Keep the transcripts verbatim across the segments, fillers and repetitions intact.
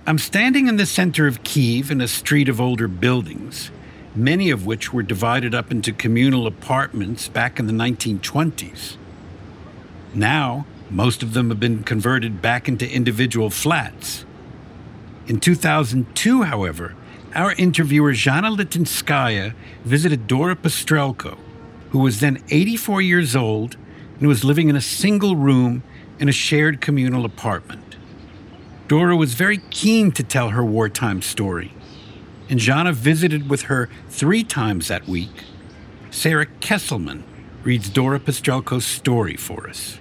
I'm standing in the center of Kyiv in a street of older buildings, many of which were divided up into communal apartments back in the nineteen twenties. Now, most of them have been converted back into individual flats. In two thousand two, however, our interviewer Zhana Litinskaya visited Dora Postrelko, who was then eighty-four years old and was living in a single room in a shared communal apartment. Dora was very keen to tell her wartime story, and Zhana visited with her three times that week. Sarah Kesselman reads Dora Postrelko's story for us.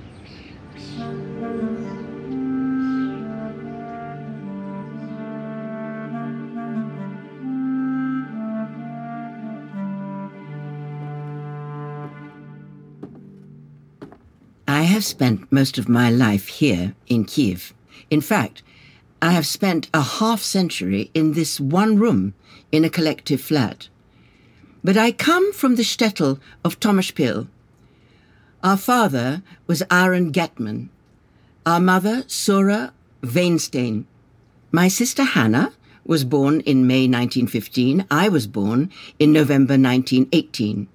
I have spent most of my life here in Kyiv. In fact, I have spent a half century in this one room in a collective flat. But I come from the shtetl of Tomashpil. Our father was Aaron Getman, our mother Sura Weinstein. My sister Hannah was born in May nineteen fifteen. I was born in November nineteen eighteen.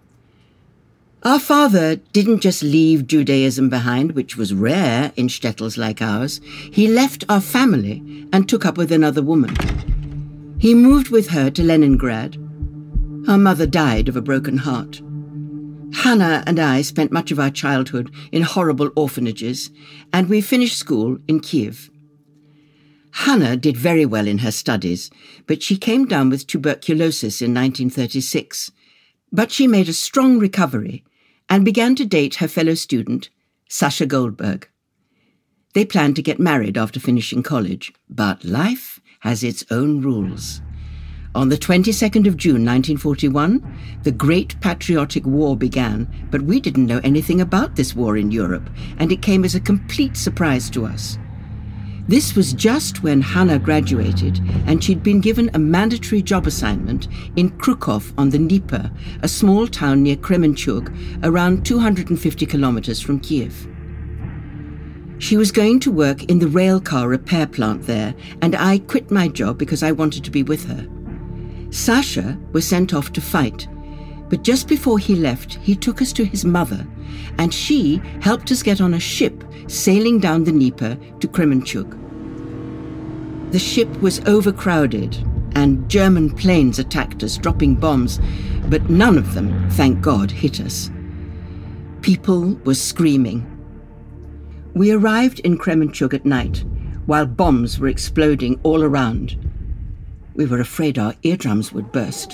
Our father didn't just leave Judaism behind, which was rare in shtetls like ours. He left our family and took up with another woman. He moved with her to Leningrad. Our mother died of a broken heart. Hannah and I spent much of our childhood in horrible orphanages, and we finished school in Kyiv. Hannah did very well in her studies, but she came down with tuberculosis in nineteen thirty-six. But she made a strong recovery and began to date her fellow student, Sasha Goldberg. They planned to get married after finishing college, but life has its own rules. On the twenty-second of June nineteen forty-one, the Great Patriotic War began, but we didn't know anything about this war in Europe, and it came as a complete surprise to us. This was just when Hannah graduated, and she'd been given a mandatory job assignment in Krukov on the Dnieper, a small town near Kremenchug, around two hundred fifty kilometers from Kyiv. She was going to work in the rail car repair plant there, and I quit my job because I wanted to be with her. Sasha was sent off to fight, but just before he left, he took us to his mother, and she helped us get on a ship sailing down the Dnieper to Kremenchug. The ship was overcrowded, and German planes attacked us, dropping bombs, but none of them, thank God, hit us. People were screaming. We arrived in Kremenchug at night, while bombs were exploding all around. We were afraid our eardrums would burst.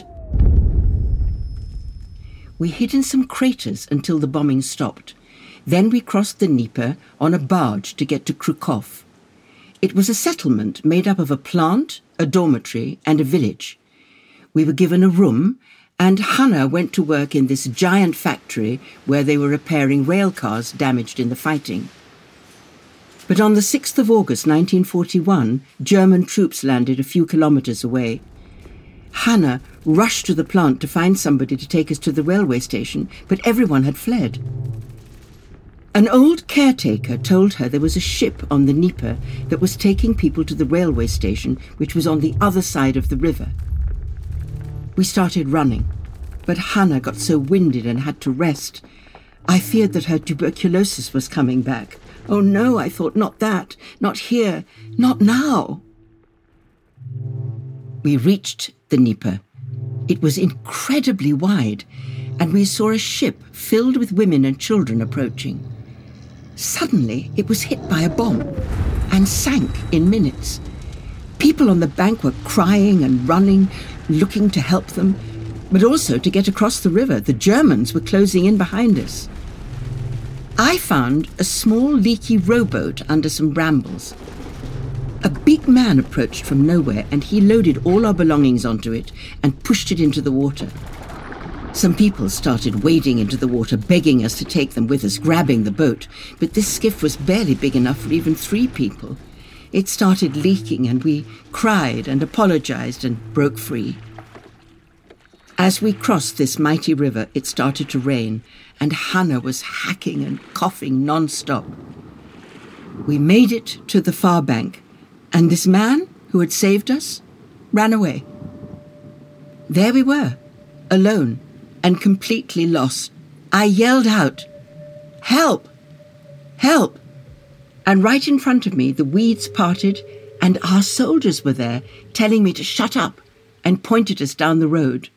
We hid in some craters until the bombing stopped. Then we crossed the Dnieper on a barge to get to Krukov. It was a settlement made up of a plant, a dormitory, and a village. We were given a room, and Hannah went to work in this giant factory where they were repairing rail cars damaged in the fighting. But on the sixth of August nineteen forty-one, German troops landed a few kilometers away. Hannah rushed to the plant to find somebody to take us to the railway station, but everyone had fled. An old caretaker told her there was a ship on the Dnieper that was taking people to the railway station, which was on the other side of the river. We started running, but Hannah got so winded and had to rest. I feared that her tuberculosis was coming back. Oh no, I thought, not that, not here, not now. We reached the Dnieper. It was incredibly wide, and we saw a ship filled with women and children approaching. Suddenly, it was hit by a bomb and sank in minutes. People on the bank were crying and running, looking to help them, but also to get across the river. The Germans were closing in behind us. I found a small leaky rowboat under some brambles. A big man approached from nowhere, and he loaded all our belongings onto it and pushed it into the water. Some people started wading into the water, begging us to take them with us, grabbing the boat, but this skiff was barely big enough for even three people. It started leaking, and we cried and apologized and broke free. As we crossed this mighty river, it started to rain, and Hannah was hacking and coughing non-stop. We made it to the far bank, and this man, who who had saved us, ran away. There we were, alone and completely lost. I yelled out, "Help! Help!" And right in front of me, the weeds parted and our soldiers were there, telling me to shut up, and pointed us down the road.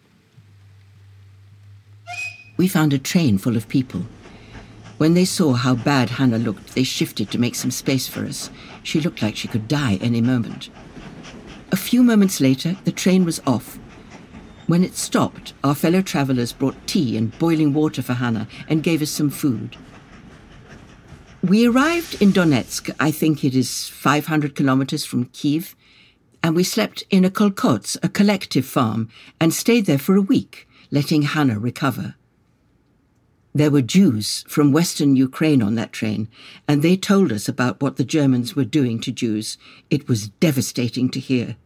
We found a train full of people. When they saw how bad Hannah looked, they shifted to make some space for us. She looked like she could die any moment. A few moments later, the train was off. When it stopped, our fellow travellers brought tea and boiling water for Hannah and gave us some food. We arrived in Donetsk, I think it is five hundred kilometers from Kyiv, and we slept in a kolkhots, a collective farm, and stayed there for a week, letting Hannah recover. There were Jews from Western Ukraine on that train, and they told us about what the Germans were doing to Jews. It was devastating to hear.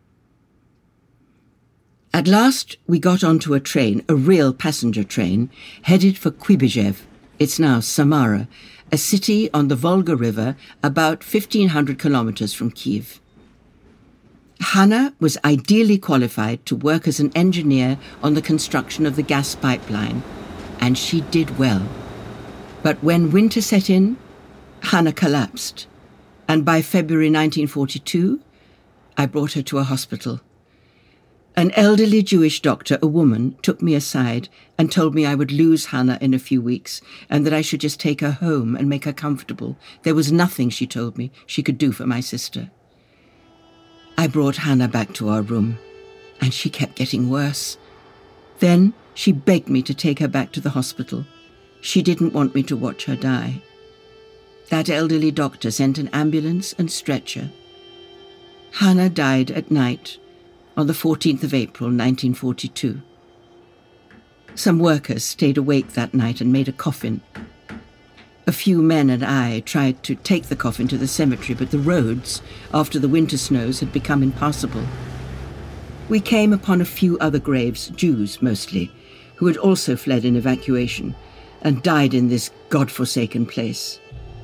At last, we got onto a train, a real passenger train, headed for Kyiv. It's now Samara, a city on the Volga River about fifteen hundred kilometers from Kyiv. Hannah was ideally qualified to work as an engineer on the construction of the gas pipeline, and she did well. But when winter set in, Hannah collapsed, and by February nineteen forty-two, I brought her to a hospital. An elderly Jewish doctor, a woman, took me aside and told me I would lose Hannah in a few weeks and that I should just take her home and make her comfortable. There was nothing, she told me, she could do for my sister. I brought Hannah back to our room, and she kept getting worse. Then she begged me to take her back to the hospital. She didn't want me to watch her die. That elderly doctor sent an ambulance and stretcher. Hannah died at night on the fourteenth of April, nineteen forty-two. Some workers stayed awake that night and made a coffin. A few men and I tried to take the coffin to the cemetery, but the roads, after the winter snows, had become impassable. We came upon a few other graves, Jews mostly, who had also fled in evacuation and died in this God-forsaken place.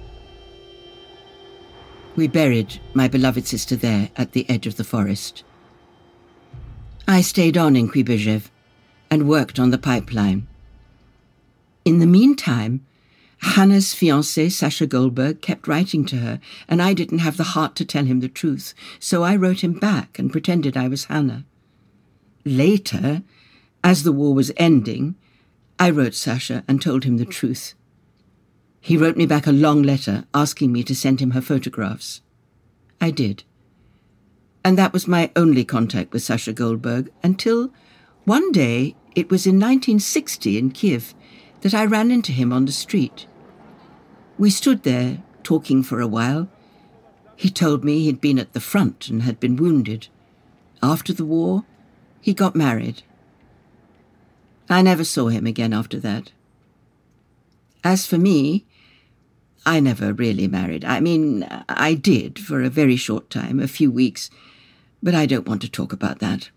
We buried my beloved sister there at the edge of the forest. I stayed on in Kyiv and worked on the pipeline. In the meantime, Hannah's fiancé, Sasha Goldberg, kept writing to her, and I didn't have the heart to tell him the truth, so I wrote him back and pretended I was Hannah. Later, as the war was ending, I wrote Sasha and told him the truth. He wrote me back a long letter asking me to send him her photographs. I did. And that was my only contact with Sasha Goldberg until one day, it was in nineteen sixty in Kyiv, that I ran into him on the street. We stood there talking for a while. He told me he'd been at the front and had been wounded. After the war, he got married. I never saw him again after that. As for me, I never really married. I mean, I did for a very short time, a few weeks, but I don't want to talk about that.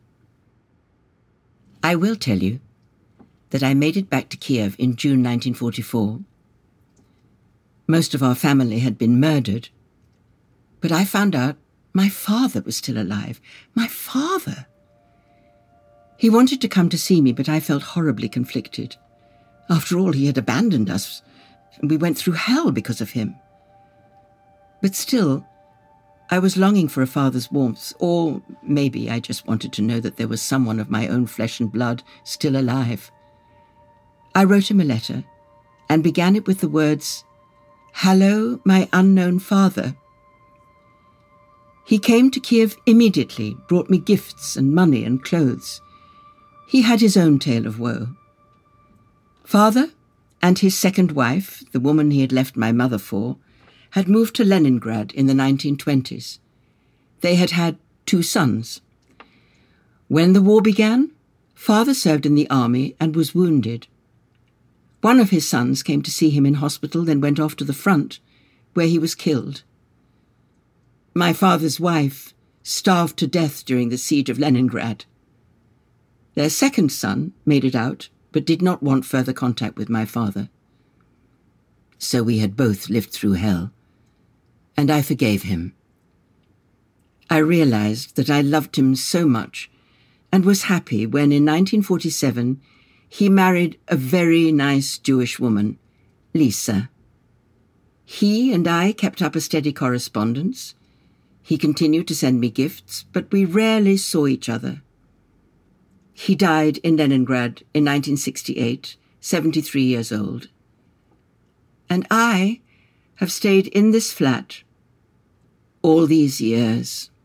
I will tell you that I made it back to Kyiv in June nineteen forty-four. Most of our family had been murdered, but I found out my father was still alive. My father! He wanted to come to see me, but I felt horribly conflicted. After all, he had abandoned us, and we went through hell because of him. But still, I was longing for a father's warmth, or maybe I just wanted to know that there was someone of my own flesh and blood still alive. I wrote him a letter and began it with the words, "Hello, my unknown father." He came to Kyiv immediately, brought me gifts and money and clothes. He had his own tale of woe. Father and his second wife, the woman he had left my mother for, had moved to Leningrad in the nineteen twenties. They had had two sons. When the war began, father served in the army and was wounded. One of his sons came to see him in hospital, then went off to the front, where he was killed. My father's wife starved to death during the siege of Leningrad. Their second son made it out, but did not want further contact with my father. So we had both lived through hell, and I forgave him. I realized that I loved him so much and was happy when in nineteen forty-seven he married a very nice Jewish woman, Lisa. He and I kept up a steady correspondence. He continued to send me gifts, but we rarely saw each other. He died in Leningrad in nineteen sixty-eight, seventy-three years old. And I have stayed in this flat all these years.